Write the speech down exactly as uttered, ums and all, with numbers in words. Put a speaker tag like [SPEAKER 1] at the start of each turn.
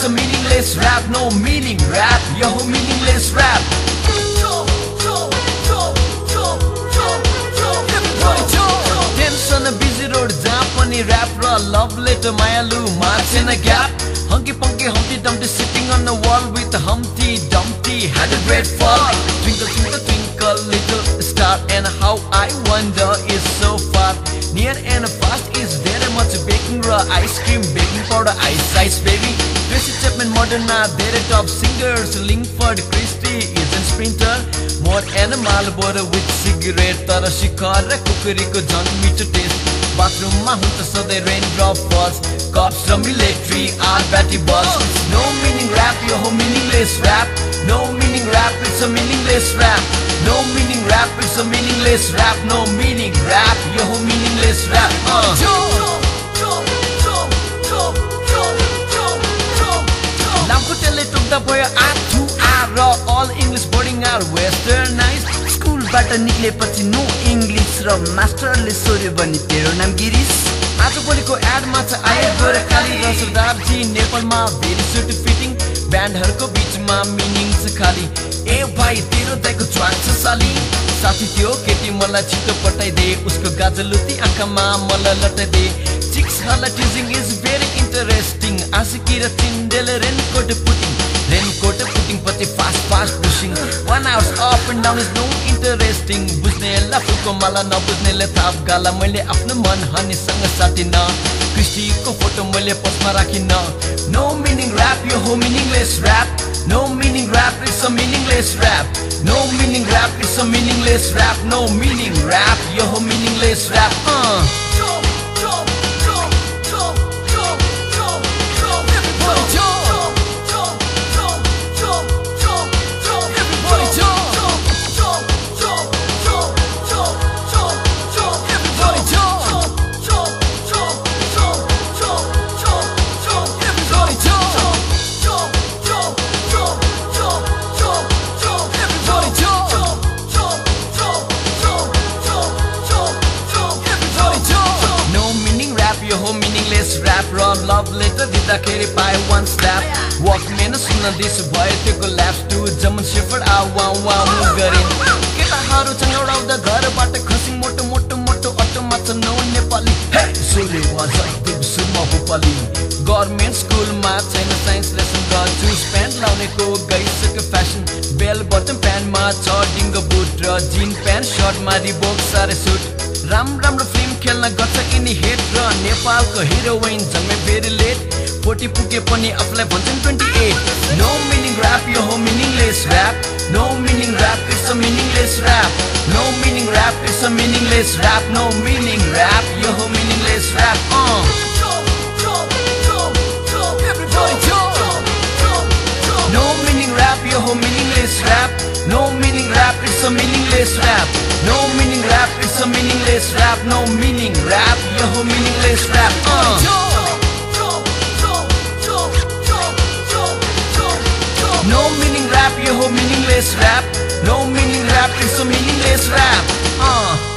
[SPEAKER 1] a meaningless rap, no meaning rap, yo meaningless rap. Tension a busy road, jump on the rap, love letter, Mayalu, march in a gap. Hunky punky Humpty Dumpty sitting on the wall with a Humpty Dumpty had a great fall. Twinkle twinkle twinkle little star, and how I wonder is so far. Near and fast is very much baking raw ice cream, baking powder, ice ice baby. Tracy Chapman, Moderna, they're top singers. Lingford Christie is a sprinter. More and Marlboro with cigarette. Tara shikara kukuri ko John meet to taste. Bathroom ma hunta so the raindrop falls. Cops from military are batty balls. No meaning rap, yo meaningless rap. No meaning rap, it's a meaningless rap. No meaning rap, it's a meaningless rap. No meaning rap, yo meaningless rap. Uh. Lamkutele took the boy R to R. All English boarding are westernized. School bata nikle pachi no English ra master le soryo bani tero naam Girish. आज बोलेको एडमा छ आए गोरे खाली र सरदार जी नेपालमा very suit fitting ब्यान्डहरुको बीचमा meaning छ खाली ए भाइ तेरो दाइको च्वाक छ साली साथी त्यो केटी मलाई छिटो पटाइदे उसको गाजलुती आँखामा मलाई लटाइदे चिक्सहरुलाई टिजिङ इज भेरी इन्टरेस्टिङ आशिकी र चिन्डेल रेनकोट पुटिङ रेनकोट पुटिङ पछि fast fast pushing one hours up and down is no interesting बुझ्नेलाई फुको मलाई नबुझ्नेले थाप गाला मैले आफ्नो मन हनीसँग साटिन क्रिस्टीको फोटो मैले पोस्टमा राखिन no meaning rap yo ho meaningless rap no meaning rap it's a meaningless rap no meaning rap it's a meaningless rap no meaning rap yo ho meaningless rap uh rap run love letter दिँदाखेरि पाए one slap Walkman सुन्न दिस भयो त्यसको laps to German Shepherd आ wow wow गरिन् केटाहरुसँग उडाउँदा घरबाट खसिङ मोटो मोटो मोटो अटोमा छ नौ नेपाली हे सोले वाजा देव सुरमा भोपाली गभर्नमेन्ट स्कुलमा छैन साइन्स लेसन र जुस प्यान्ट लाउनेको गइसक्यो फ्यासन बेल बटम प्यान्टमा छ डिङ्गो बुट र जिन प्यान्ट सर्टमा रिबोक सारे सुट राम राम्रो फिल्म खेल्न गर्छ यिनी हेट र नेपालको हिरोइन जन्मे भेरी लेट फोर्टी पुगे पनि आफूलाई भन्छन् twenty-eight No meaning rap yo ho meaningless rap No meaning rap it's a meaningless rap No meaning rap it's a meaningless rap No meaning rap yo ho meaningless rap uh No meaning rap yo ho meaningless rap No meaning rap it's a meaningless rap No meaning rap it's a meaningless rap No meaning rap yo ho meaningless rap uh No meaning rap yo ho meaningless rap No meaning rap it's a meaningless rap uh